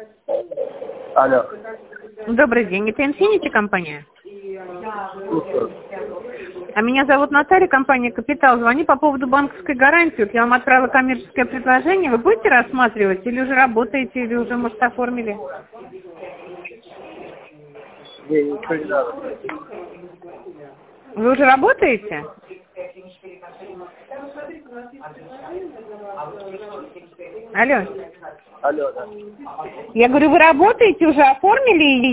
Алло. Добрый день, это Infinity компания? Слушаю. А меня зовут Наталья, компания «Капитал». Звоню по поводу банковской гарантии. Вот я вам отправила коммерческое предложение. Вы будете рассматривать или уже работаете, или уже, может, оформили? Не, ничего не надо. Вы уже работаете? Алло. Алло, да. Я говорю, вы работаете, уже оформили или